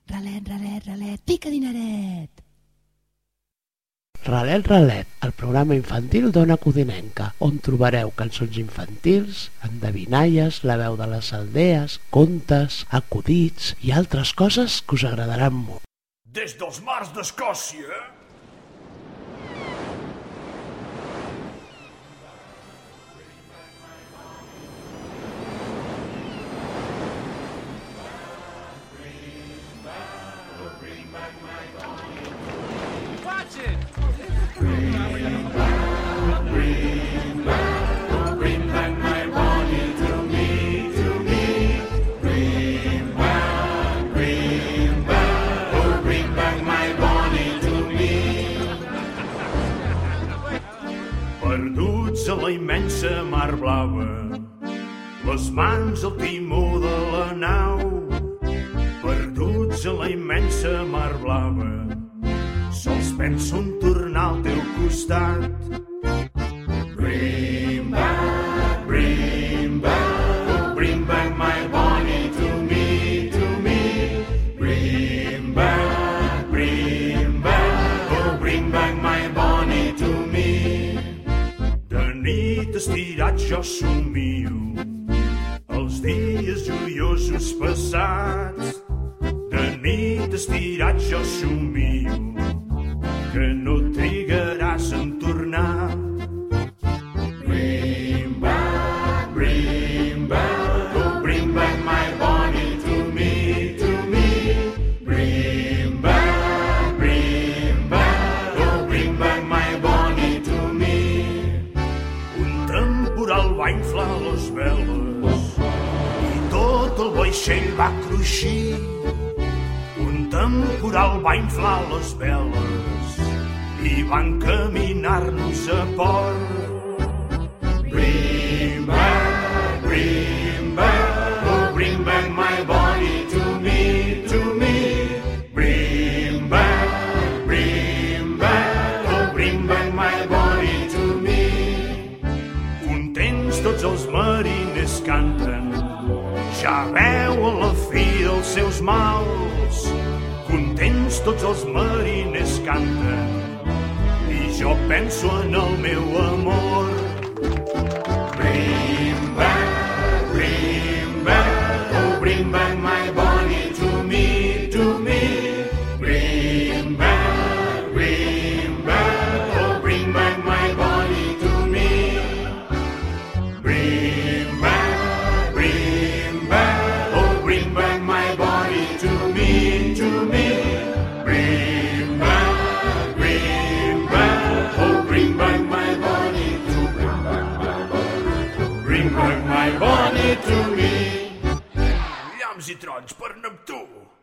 Ralet, ralet, ralet, pica dineret! Ralet, ralet, el programa infantil d'Ona Codinenca, on trobareu cançons infantils, endevinalles, la veu de les aldees, contes, acudits i altres coses que us agradaran molt. Des dels mars d'Escòcia... Perduts a la immensa mar blava, les mans al timó de la nau. Perduts a la immensa mar blava, sols penso en tornar al teu costat. Bring back, oh bring back my Bonnie to me, to me. Bring back, oh bring back my Bonnie to me. De nit estirat jo somio els dies joiosos passats. De nit estirat jo somio que no trigaràs en tornar. Bring back, oh bring back my Bonnie to me, to me. Bring back, oh bring back my Bonnie to me. Un temporal va inflar les veles i tot el vaixell va cruixir. Un temporal va inflar les veles i van caminar-nos a port. Bring back, oh bring back my Bonnie to me, to me. Bring back, oh bring back my Bonnie to me. Contents tots els mariners canten, ja veuen la fi dels seus mals. Contents tots els mariners canten i jo penso en el meu amor. Bring back, oh bring back my Bonnie to me, to me. Bring back, oh bring back my Bonnie to me. Bring back, oh bring back my Bonnie to me, to me. Bring back, oh bring back my Bonnie to me. Bring back my Bonnie to me. Llamps i trons per Neptú.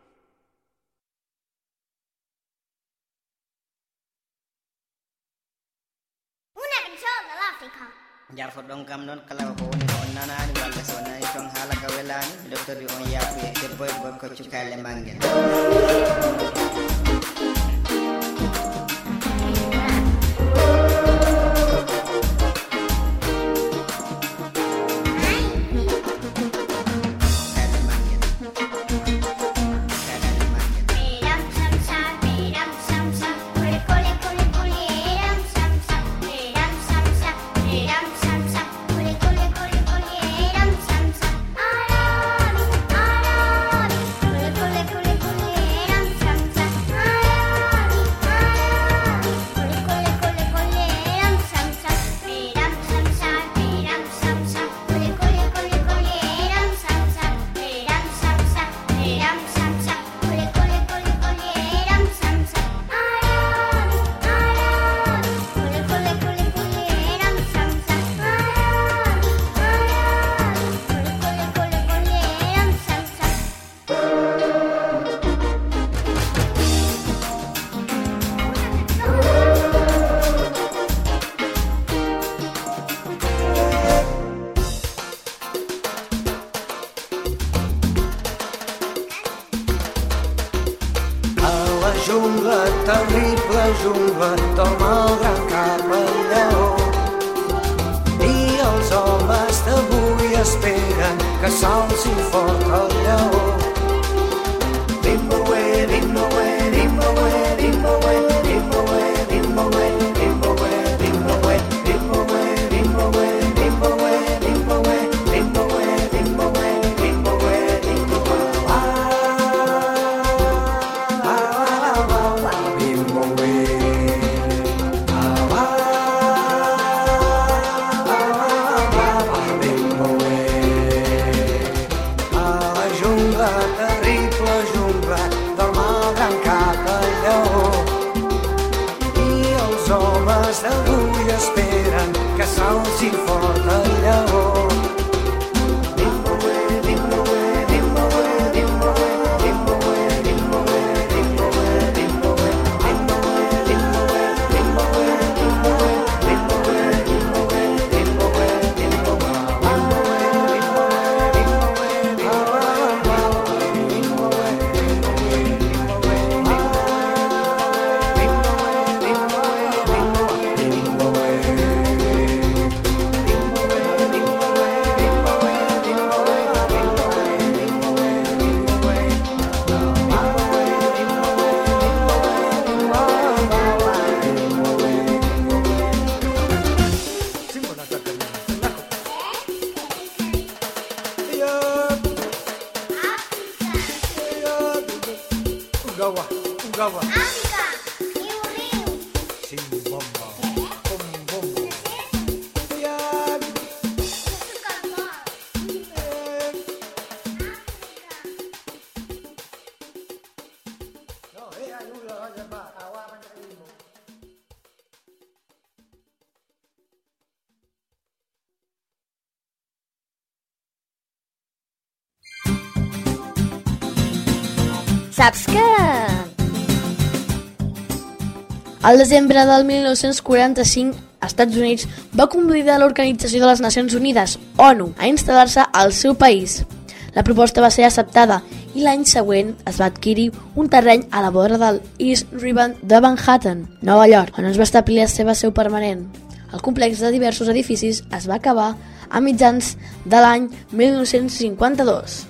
Una cançó de l'Àfrica. Jarfo ɗon kam noon kala ko woni ko on nanani walla so nani toon haala ka welani docteur wi on yaaɓe debbo e gorko cukalel mangel. Jungla, terrible jungla, toma el gran cap al lleó. I els homes d'avui esperen que s'alci fort el lleó. Limbo gawa, un gawa. Àfrica, riu. Simbomba, bombombo. Ian. No, ayuda, vaya, va, agua, mandarín. Saps que... Al desembre del 1945, Estats Units va convidar l'Organització de les Nacions Unides, ONU, a instal·lar-se al seu país. La proposta va ser acceptada i l'any següent es va adquirir un terreny a la vora del East River de Manhattan, Nova York, on es va establir la seva seu permanent. El complex de diversos edificis es va acabar a mitjans de l'any 1952.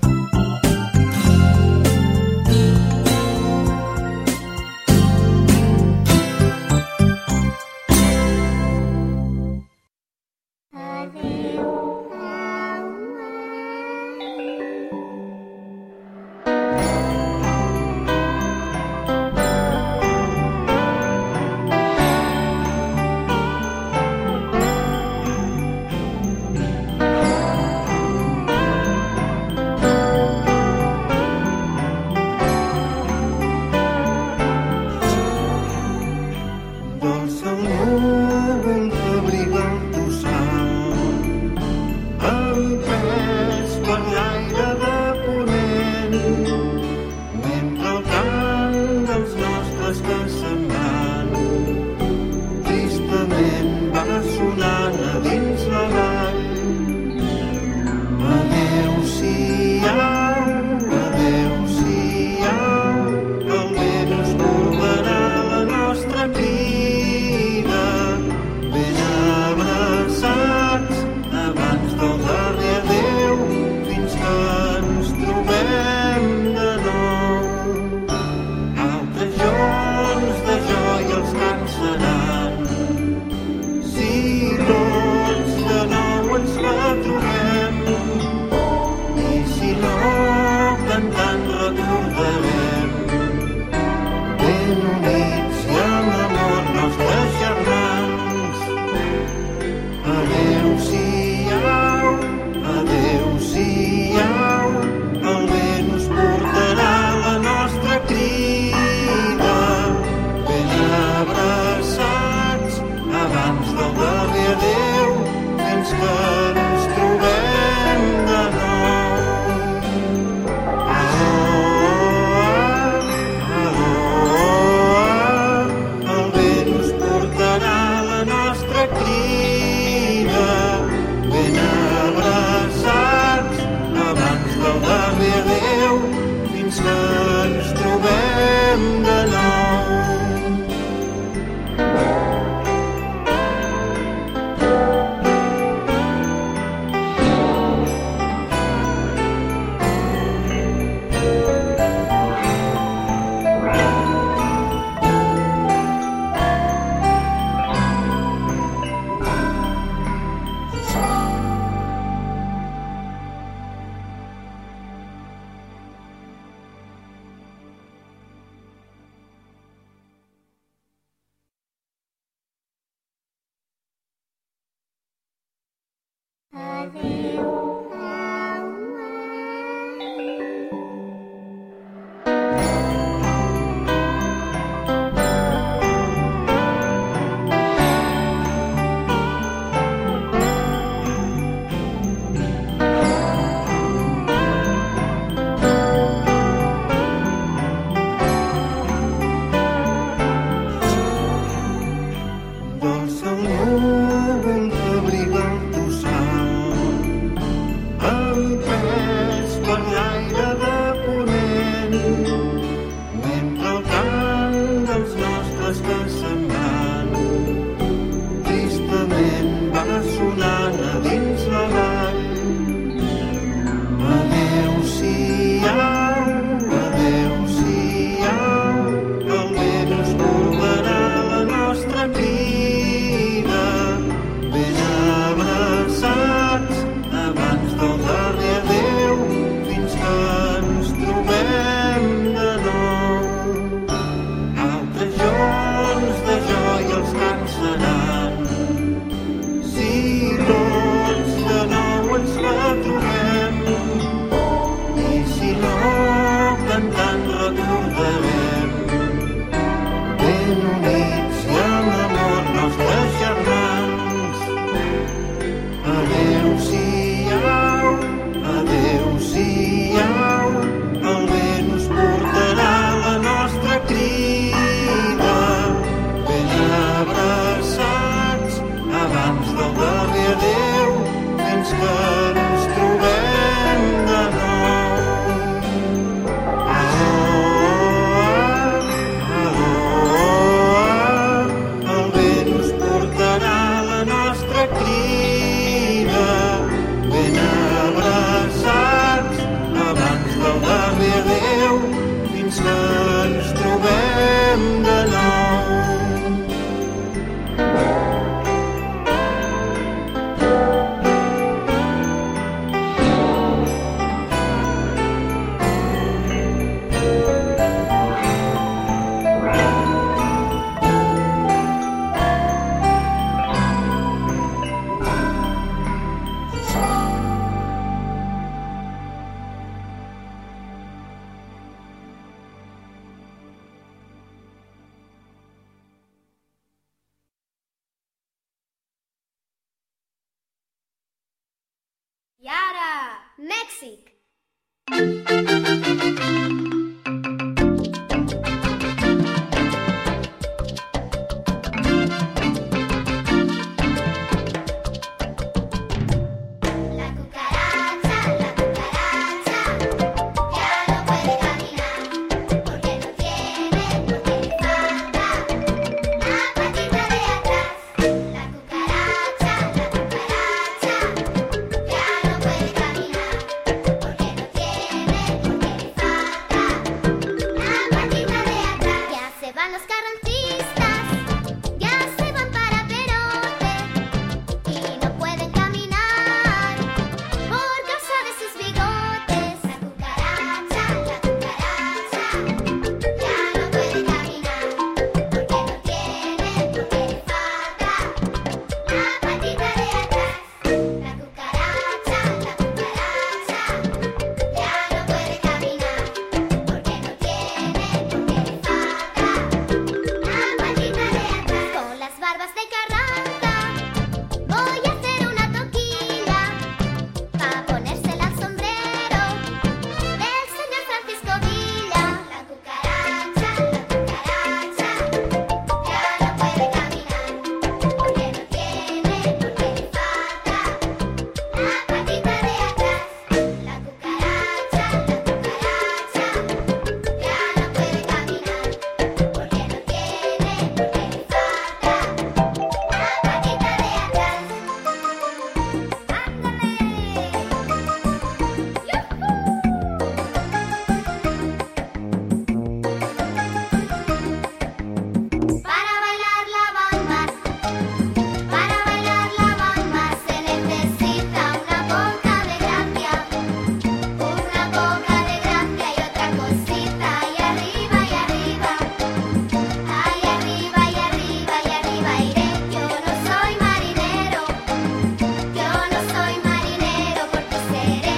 I ara, Mèxic. La cucaracha ya no puede caminar porque no tiene, porque le falta la patita de atrás. La cucaracha ya no puede caminar porque no tiene, porque le falta la patita de atrás. Ya se van los carrancistas, ya se van para Perote y no pueden caminar por causa de sus bigotes. La cucaracha ya no puede caminar porque no tiene, porque le falta la patita de atrás. La cucaracha ya no puede caminar porque no tiene, porque le falta la patita de atrás. Con las barbas de Carranza voy a hacer una toquilla para ponérsela al sombrero del señor Francisco Villa. La cucaracha ya no puede caminar porque no tiene, porque le falta la patita de atrás. La cucaracha ya no puede caminar porque no tiene, porque le falta la patita de atrás. Para bailar la bamba se necesita una poca de gracia y otra cosita. Y arriba, iré. Yo no soy marinero, por ti seré.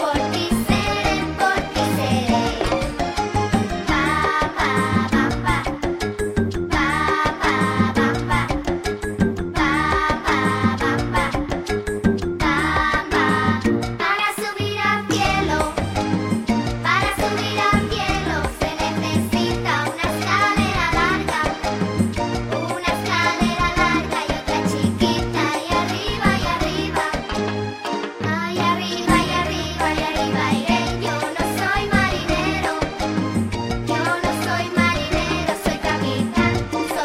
Para subir al cielo se necesita una escalera larga y otra chiquita. Y arriba, iré. Yo no soy marinero, soy capitán.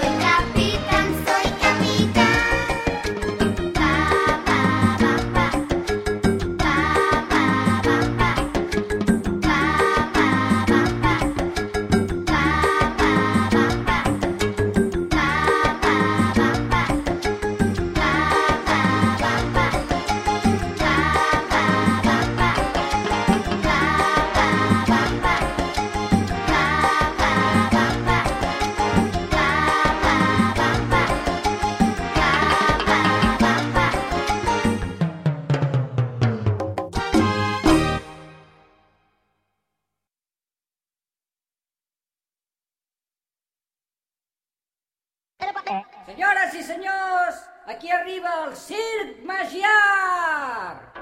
Senyores i senyors, aquí arriba el Circ Magiar!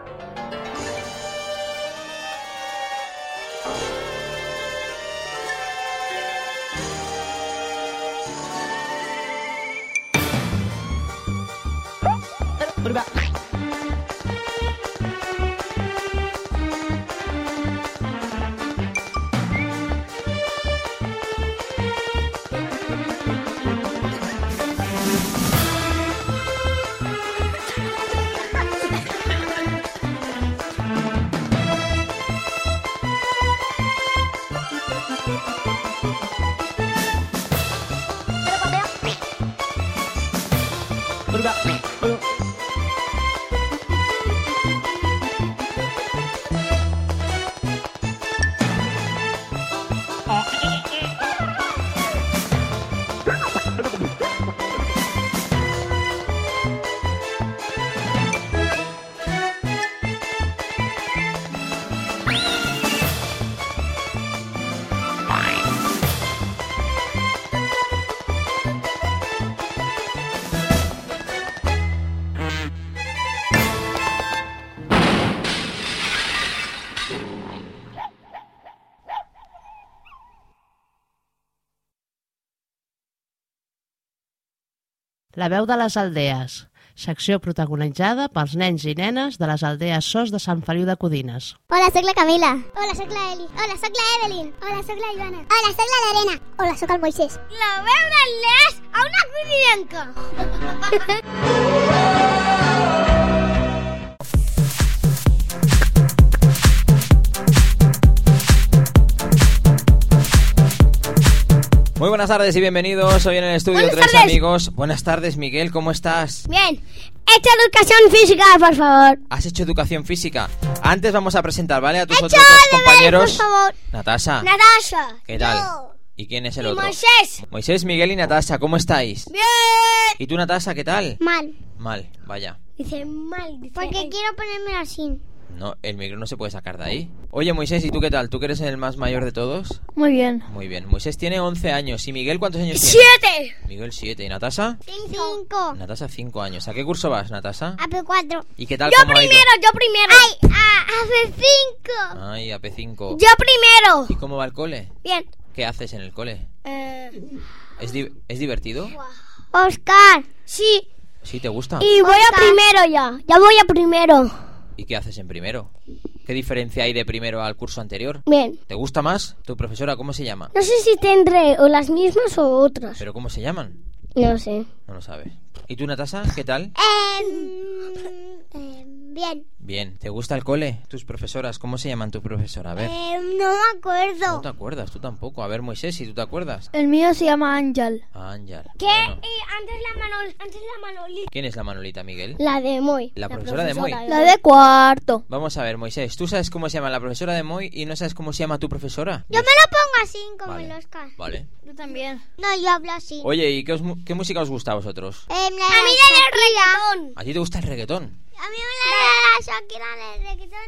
La veu de les aldees, secció protagonitzada pels nens i nenes de les aldees Sos de Sant Feliu de Codines. Hola, sóc la Camila. Hola, sóc la Eli. Hola, sóc la Evelyn. Hola, sóc la Joana. Hola, sóc la Lorena. Hola, sóc el Moisés. La veu del Les a una codinenca. Muy buenas tardes y bienvenidos. Hoy en el estudio Buenas tres tardes. amigos. Buenas tardes, Miguel, ¿cómo estás? Bien. He hecho educación física, por favor. ¿Has hecho educación física? Antes vamos a presentar, ¿vale? A tus Hecho otros dos deberes, compañeros. por favor. Natasha. Natasha. ¿Qué tal? Yo. ¿Y quién es el Y otro? Moisés. Moisés, Miguel y Natasha, ¿cómo estáis? Bien. ¿Y tú, Natasha, qué tal? Mal. Mal, vaya. Dice mal. Porque quiero ponerme así. No, el micro no se puede sacar de ahí. Oye, Moisés, ¿y tú qué tal? ¿Tú que eres el más mayor de todos? Muy bien. Muy bien. Moisés tiene 11 años. ¿Y Miguel cuántos años tiene? 7. Miguel 7. ¿Y Natasha? 5. Natasha 5 años. ¿A qué curso vas, Natasha? AP4. ¿Y qué tal? Yo ¿Cómo ha ido? primero. Ay, AP5. Ay, AP5. Yo primero. ¿Y cómo va el cole? Bien. ¿Qué haces en el cole? ¿Es divertido? Oscar. Sí. ¿Sí te gusta? Y voy a primero ya. Ya voy a primero. ¿Y qué haces en primero? ¿Qué diferencia hay de primero al curso anterior? Bien. ¿Te gusta más? ¿Tu profesora cómo se llama? No sé si tendré o las mismas o otras. ¿Pero cómo se llaman? No sé. No lo sabes. ¿Y tú, Natasha? ¿Qué tal? Bien. Bien. ¿Te gusta el cole? ¿Tus profesoras? ¿Cómo se llaman tu profesora? A ver. No me acuerdo. No te acuerdas, tú tampoco. A ver, Moisés, si tú te acuerdas. El mío se llama Ángel. Ángel. ¿Qué? Bueno. Antes la Manolita. ¿Quién es la Manolita, Miguel? La de Moy. La profesora de Moy. La de cuarto. Vamos a ver, Moisés, ¿tú sabes cómo se llama la profesora de Moy y no sabes cómo se llama tu profesora? Yo me lo pongo así como Vale. el Oscar. Vale. Yo también. No, yo hablo así. Oye, ¿y qué música os gusta a vosotros? A mí el reggaetón. ¿A ti te gusta el reggaetón? A mí la de Shakira, la del reggaetón,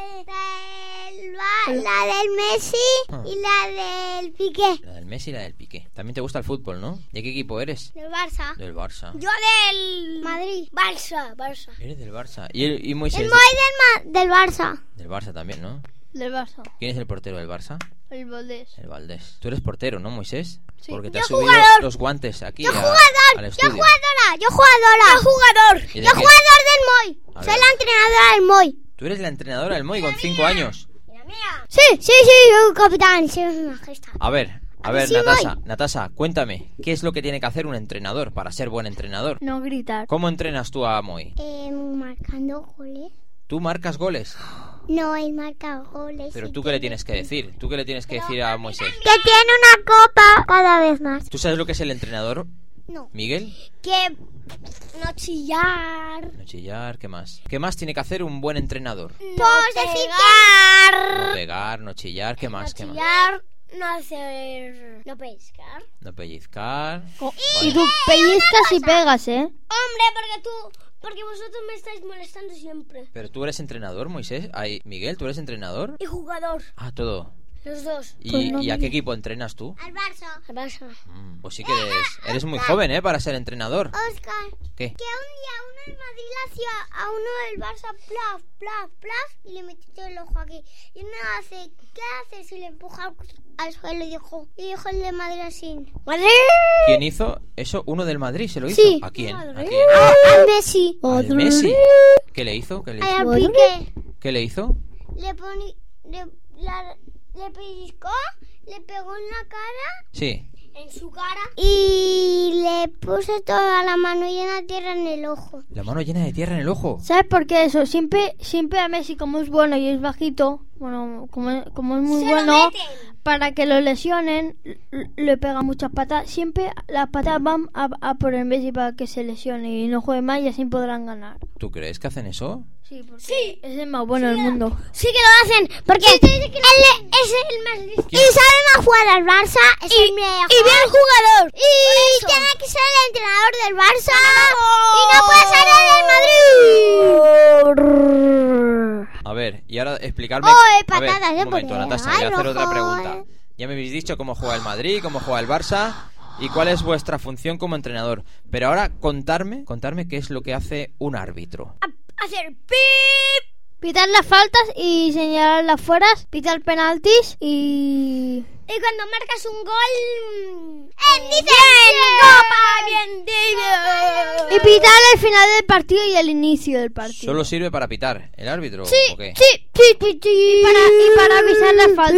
la del Messi y la del Piqué. La del Messi y la del Piqué. También te gusta el fútbol, ¿no? ¿De qué equipo eres? Del Barça. Del Barça. Yo del Madrid. Barça. Eres del Barça. ¿Y Moisés? El Moy del Barça. Del Barça también, ¿no? Del Barça. ¿Quién es el portero del Barça? El Valdés. El Valdés. Tú eres portero, ¿no, Moisés? Sí. Porque te Yo has subido jugador. los guantes aquí Yo al jugador. estudio. Yo jugador. ¿Y de Yo qué? jugador del Moy. A Soy ver. la entrenadora del Moy. Tú eres la entrenadora del Moy con 5 años. Sí, yo capitán. Sí, majestad. A ver, Sí, Natasha, cuéntame, ¿qué es lo que tiene que hacer un entrenador para ser buen entrenador? No gritar. ¿Cómo entrenas tú a Moy? Marcando goles. ¿Tú marcas goles? No, él marca goles. Pero tú qué le tienes que decir? ¿Tú qué le tienes que decir a Moisés? Que tiene una copa cada vez más. ¿Tú sabes lo que es el entrenador, No. Miguel? Que no chillar. No chillar, ¿qué más? ¿Qué más tiene que hacer un buen entrenador? No pegar. No pegar, no chillar, ¿qué más? ¿Qué más? Chillar. No hacer. No pescar. No pellizcar. Y tú pellizcas y pegas, ¿eh? Hombre, porque vosotros me estáis molestando siempre. Pero tú eres entrenador, Moisés. Ay, Miguel, ¿tú eres entrenador? Y jugador. Ah, todo. Los dos. ¿Y a qué equipo entrenas tú? Al Barça. Pues sí que eres muy joven, ¿eh? Para ser entrenador. Oscar. ¿Qué? Que un día uno del Madrid le hacía a uno del Barça plaf y le metió todo el ojo aquí. Y uno hace, ¿qué haces? Y le empuja al suelo y dijo el de Madrid así. ¡Madrid! ¿Quién hizo eso? ¿Uno del Madrid se lo hizo? Sí. ¿A quién? ¿A Madrid. quién? Al Messi. ¿Al Messi? ¿Qué le hizo? ¿Qué le hizo? Al Piqué. ¿Qué le hizo? Le pellizcó, le pegó en la cara. Sí. En su cara. Y le puso toda la mano llena de tierra en el ojo. La mano llena de tierra en el ojo. ¿Sabes por qué eso? Siempre a Messi, como es bueno y es bajito, bueno, como es muy Se lo bueno, meten. para que lo lesionen, le pegan muchas patas. Siempre las patas van a por el Messi para que se lesione y no juegue más y así podrán ganar. ¿Tú crees que hacen eso? Sí, porque es el más bueno del mundo. Sí que lo hacen, porque él es el más listo. Y sabe más jugar al Barça. Es el mejor. Y bien jugador. Y tiene que ser el entrenador del Barça. Y no puede ser el del Madrid. A ver, y ahora explicarme... patatas a ver, de un momento, poder. Natasha, Ay, voy a hacer otra rojo, pregunta. Ya me habéis dicho cómo juega el Madrid, cómo juega el Barça y cuál es vuestra función como entrenador. Pero ahora contarme qué es lo que hace un árbitro. Hacer pip. Pitar las faltas y señalar las fueras, pitar penaltis y Y cuando marcas un gol, Y pitar el final del partido y el inicio del partido. ¿Solo sirve para pitar el árbitro o qué? Sí. Y para avisar las faltas.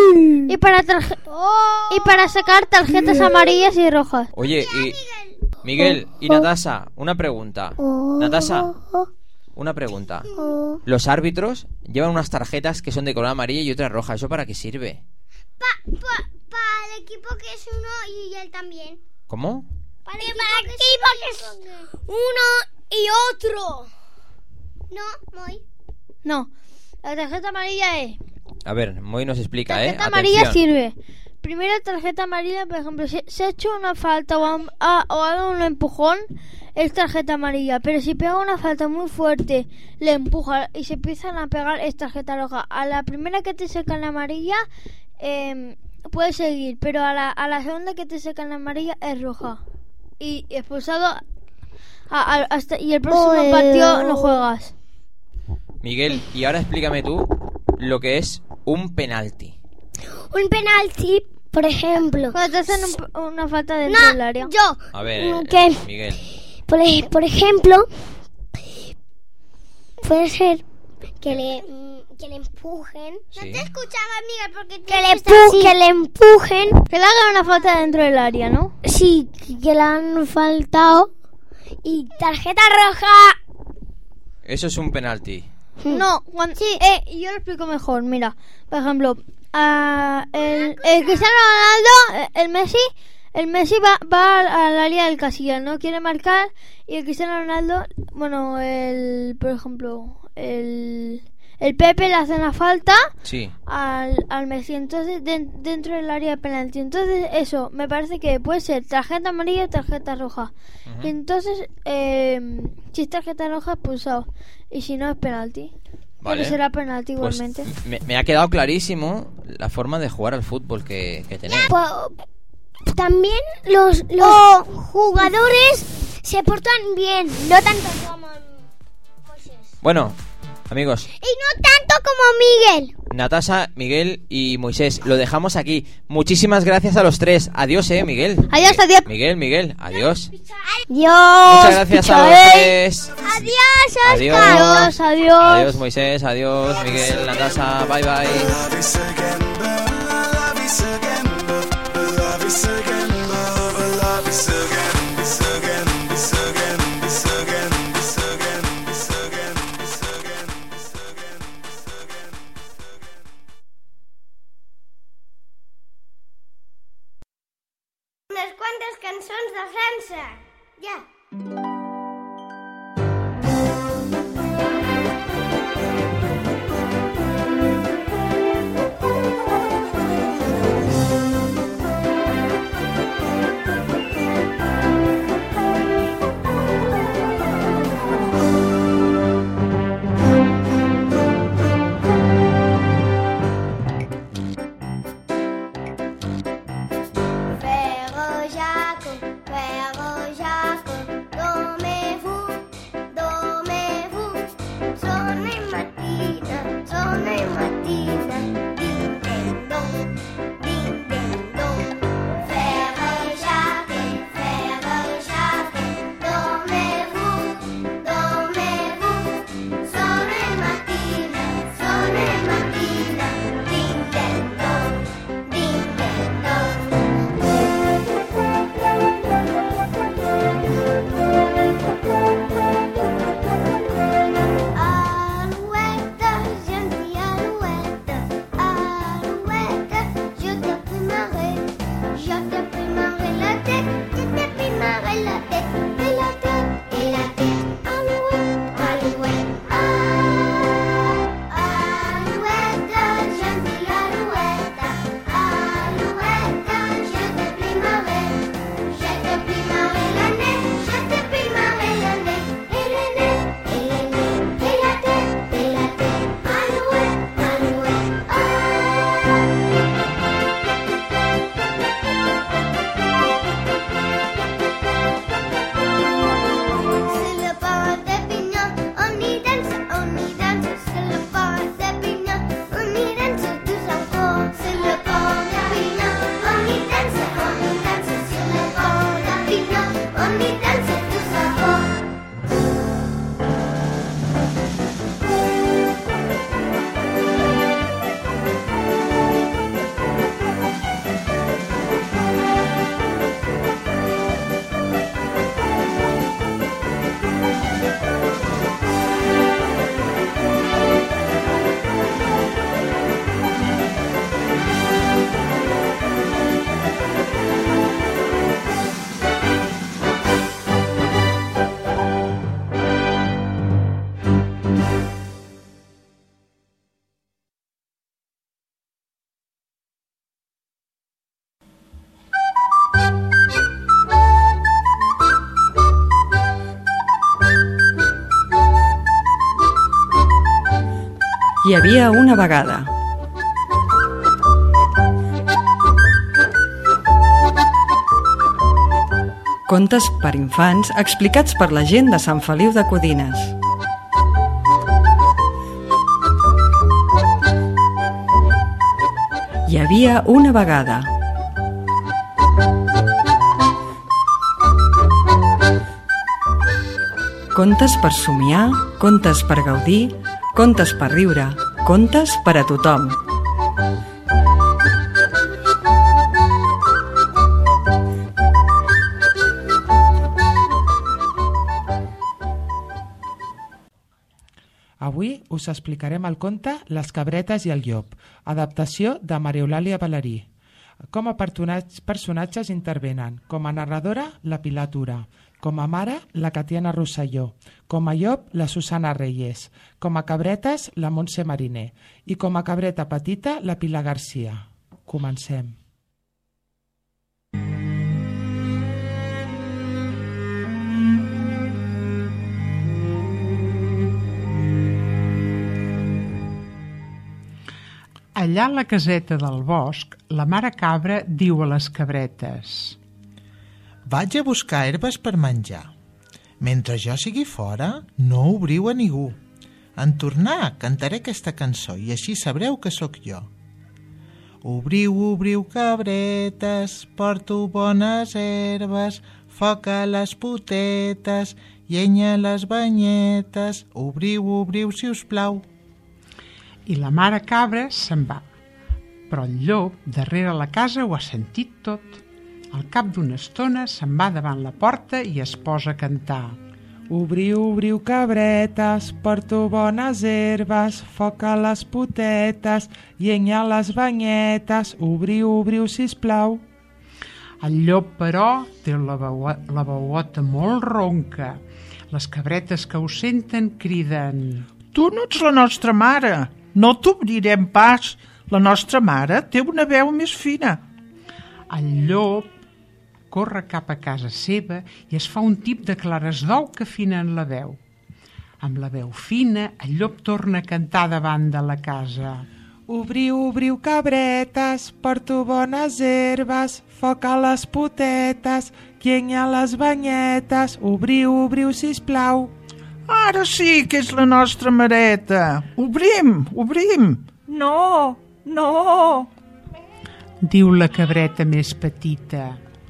Y para sacar tarjetas amarillas y rojas. Oye, y Miguel y Natasha, una pregunta. Natasha, una pregunta. Los árbitros llevan unas tarjetas que son de color amarillo y otras rojas. ¿Eso para qué sirve? Para el equipo que es uno y él también. ¿Cómo? Para el equipo que es uno y otro. No, Moy. No, la tarjeta amarilla es... A ver, Moy nos explica, tarjeta amarilla Atención. sirve. Primera tarjeta amarilla, por ejemplo, si se ha hecho una falta o ha dado un empujón, es tarjeta amarilla. Pero si pega una falta muy fuerte, le empuja y se empiezan a pegar, es tarjeta roja. A la primera que te sacan la amarilla, puedes seguir, pero a la segunda que te sacan la amarilla es roja. Y expulsado y el próximo partido no juegas. Miguel, y ahora explícame tú lo que es un penalti. Un penalti, por ejemplo. Cuando te hacen una falta dentro del área. A ver, ¿qué? Miguel. Por ejemplo, puede ser que le empujen. Sí. No te escuchaba, Miguel, porque Que le empujen. Que le hagan una falta dentro del área, ¿no? Sí, que le han faltado. Y tarjeta roja. Eso es un penalti. No, yo lo explico mejor. Mira, por ejemplo, el Cristiano Ronaldo, el Messi va al área del casilla, ¿no? Quiere marcar y el Cristiano Ronaldo, bueno, por ejemplo, el Pepe le hace una falta al Messi, entonces dentro del área de penalti. Entonces eso, me parece que puede ser tarjeta amarilla o tarjeta roja. Y entonces, si es tarjeta roja, expulsado. Y si no, es penalti. Vale. Pero será penalti igualmente. Pues me ha quedado clarísimo la forma de jugar al fútbol que tenéis. También los jugadores se portan bien, no tanto como Moisés. Bueno, amigos, Y no tanto como Miguel. Natasha, Miguel y Moisés, lo dejamos aquí. Muchísimas gracias a los tres. Adiós, Miguel. Adiós. Miguel, adiós. Adiós. Muchas gracias a los tres. Adiós, Oscar. Adiós, Moisés. Adiós, Miguel, Natasha. Bye, Unes quantes cançons de França. Ja. Hi havia una vegada. Contes per infants explicats per la gent de Sant Feliu de Codines. Hi havia una vegada. Contes per somiar, contes per gaudir, contes per riure, contes per a tothom. Avui us explicarem el conte Les cabretes i el llop, adaptació de Maria Eulàlia Balarí. Com a personatges intervenen, com a narradora, la Pilar Tura, com a mare, la Catiana Rosselló, com a llop, la Susana Reyes, com a cabretes, la Montse Mariner i com a cabreta petita, la Pilar Garcia. Comencem. Allà a la caseta del bosc, la mare cabra diu a les cabretes: vaig a buscar herbes per menjar. Mentre jo sigui fora, no obriu a ningú. En tornar, cantaré aquesta cançó i així sabreu que sóc jo. Obriu, obriu, cabretes, porto bones herbes, foc a les potetes, llenya a les banyetes. Obriu, obriu, si us plau. I la mare cabra se'n va. Però el llop, darrere la casa, ho ha sentit tot. Al cap d'una estona se'n va davant la porta i es posa a cantar. Obriu, obriu, cabretes, porto bones herbes, foc a les potetes, llenya a les banyetes. Obriu, obriu, sisplau. El llop, però, té la veuota molt ronca. Les cabretes que ho senten criden: tu no ets la nostra mare! No t'obrirem pas, la nostra mare té una veu més fina. El llop corre cap a casa seva i es fa un tip de clares d'ou que afinen la veu. Amb la veu fina, el llop torna a cantar davant de la casa. Obriu, obriu, cabretes, porto bones herbes, foc a les potetes, llenya a les banyetes. Obriu, obriu, sisplau. Ara sí que és la nostra mareta. Obrim, obrim. No, no, diu la cabreta més petita.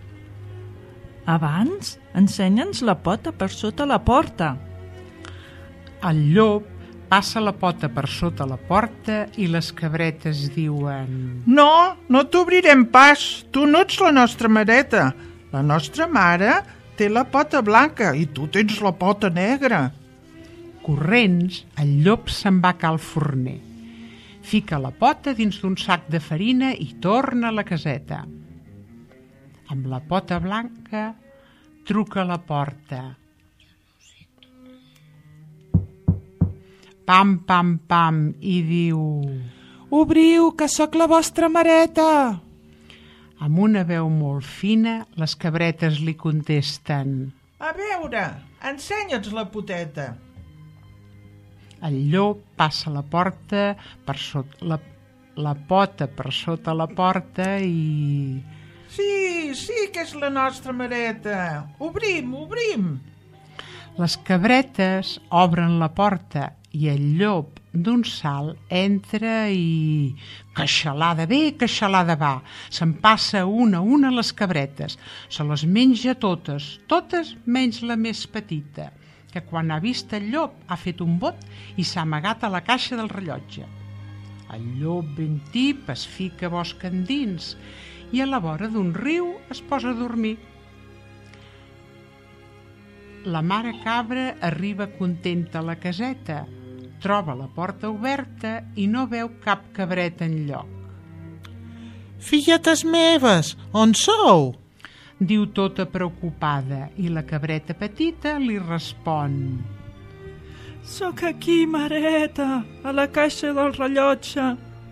Abans, ensenya'ns la pota per sota la porta. El llop passa la pota per sota la porta i les cabretes diuen: no, no t'obrirem pas. Tu no ets la nostra mareta. La nostra mare té la pota blanca i tu tens la pota negra. Corrents, el llop se'n va a cal forner. Fica la pota dins d'un sac de farina i torna a la caseta. Amb la pota blanca truca a la porta. Pam, pam, pam, i diu: obriu, que sóc la vostra mareta. Amb una veu molt fina, les cabretes li contesten: a veure, ensenya'ns la poteta. El llop passa la porta per sota la pota per sota la porta i... Sí que és la nostra mareta. Obrim, obrim. Les cabretes obren la porta i el llop d'un salt entra i... queixalada ve, queixalada va. Se'n passa una a una les cabretes. Se les menja totes, totes menys la més petita, que quan ha vist el llop ha fet un bot i s'ha amagat a la caixa del rellotge. El llop ben tip es fica bosc endins i a la vora d'un riu es posa a dormir. La mare cabra arriba contenta a la caseta, troba la porta oberta i no veu cap cabreta enlloc. Filletes meves, on sou? Diu tota preocupada i la cabreta petita li respon: sóc aquí, mareta, a la caixa del rellotge.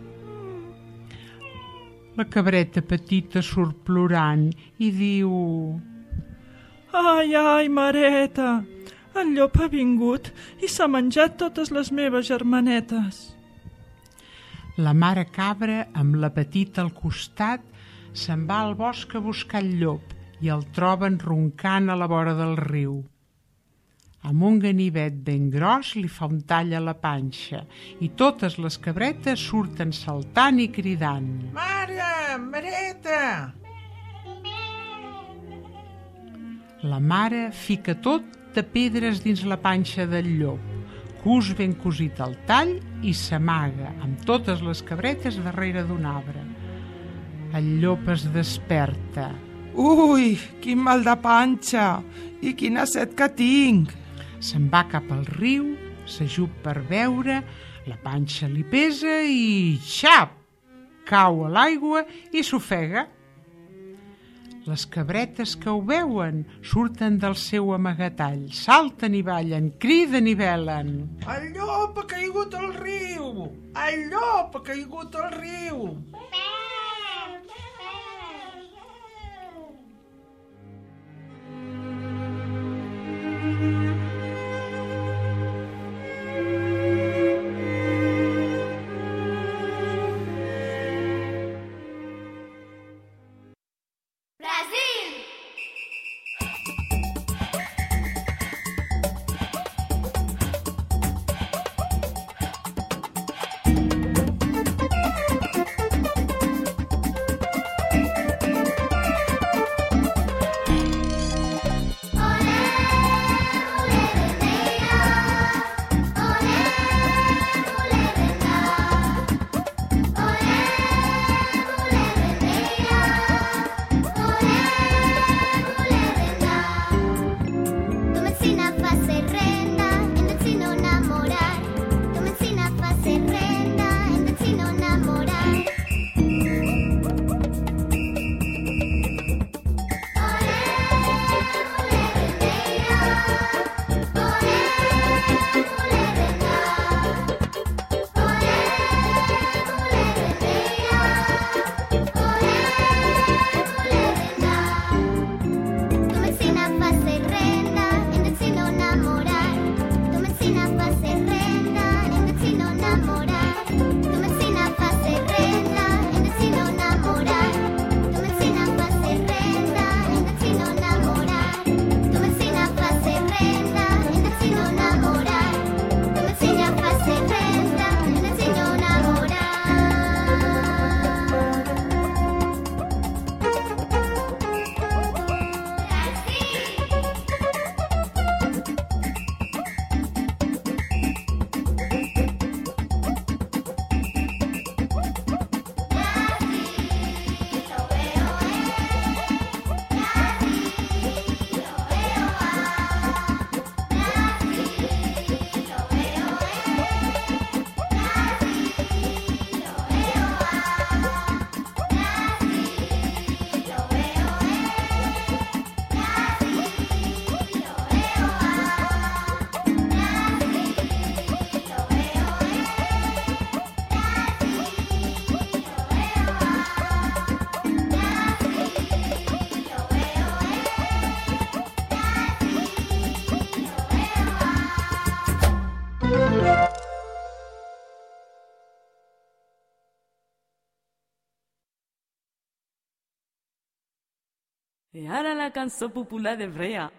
La cabreta petita surt plorant i diu: ai, ai, mareta, el llop ha vingut i s'ha menjat totes les meves germanetes. La mare cabra, amb la petita al costat, se'n va al bosc a buscar el llop i el troben roncant a la vora del riu. Amb un ganivet ben gros li fa un tall a la panxa i totes les cabretes surten saltant i cridant. Mare, mareta! La mare fica tot de pedres dins la panxa del llop, cus ben cosit al tall i s'amaga amb totes les cabretes darrere d'un arbre. El llop es desperta. Ui, quin mal de panxa i quina set que tinc. Se'n va cap al riu, s'ajup per beure, la panxa li pesa i xap! Cau a l'aigua i s'ofega. Les cabretes que ho veuen surten del seu amagatall, salten i ballen, criden i velen. El llop ha caigut al riu! El llop ha caigut al riu! I ara la cançó popular de Brea.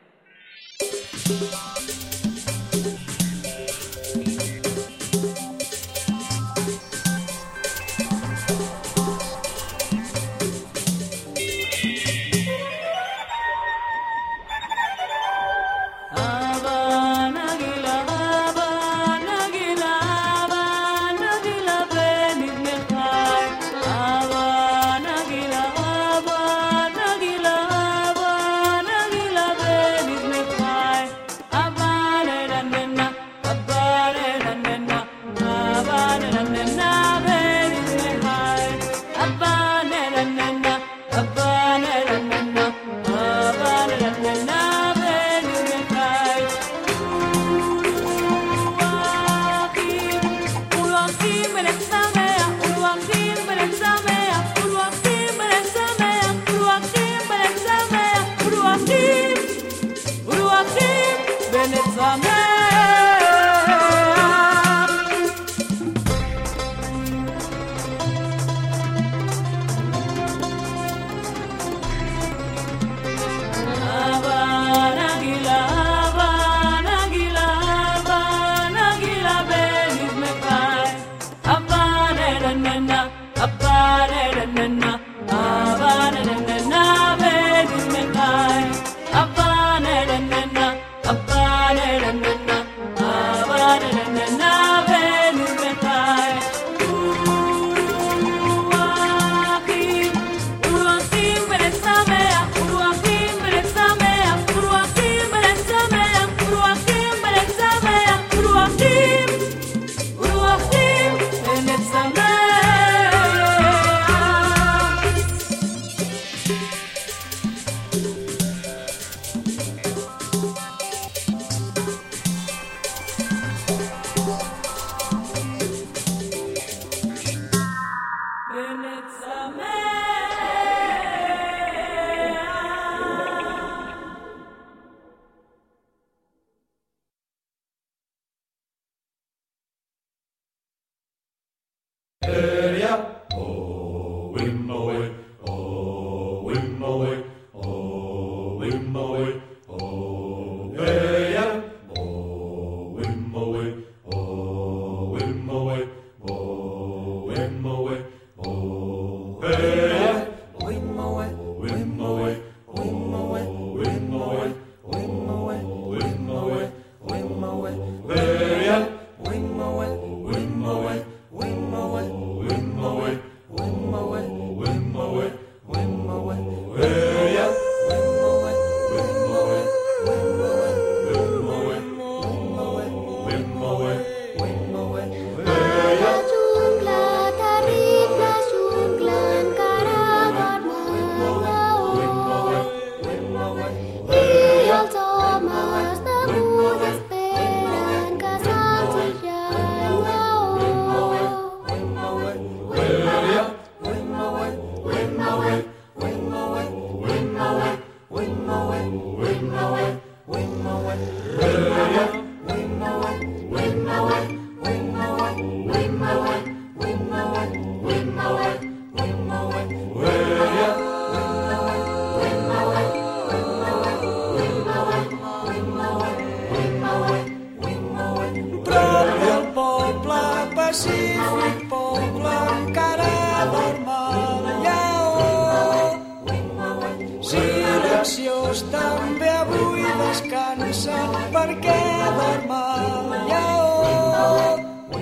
pacífic poble encara dorm el lleó. Silenciós també avui descansa perquè dorm el lleó.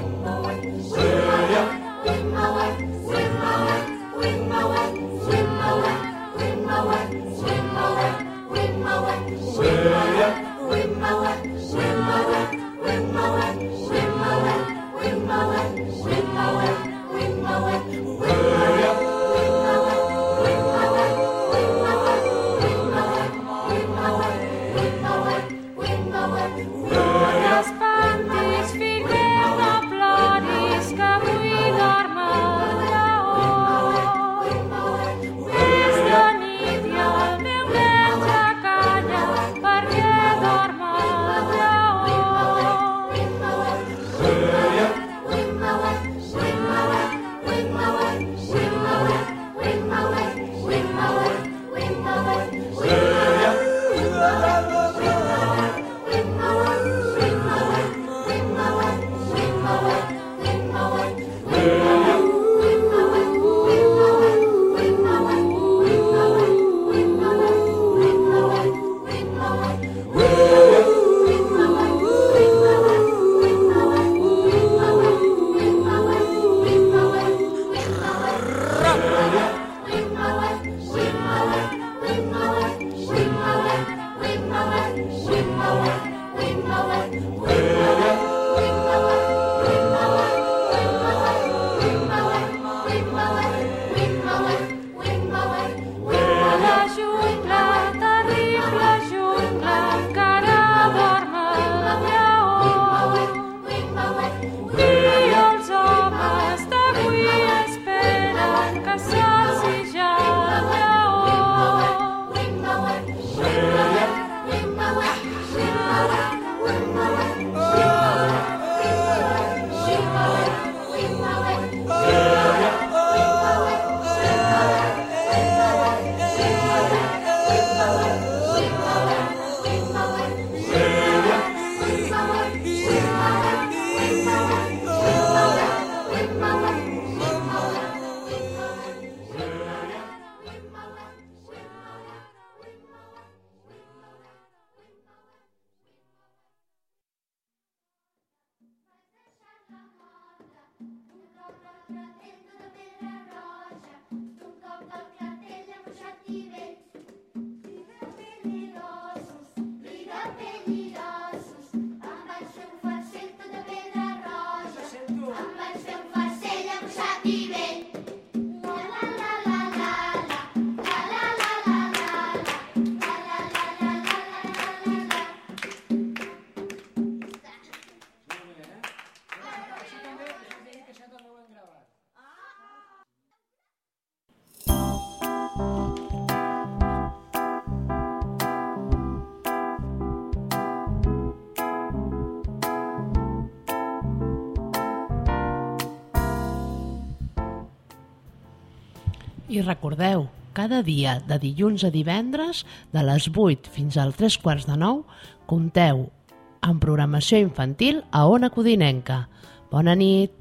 I recordeu, cada dia de dilluns a divendres, de les 8 fins al 8:45, compteu amb programació infantil a Ona Codinenca. Bona nit!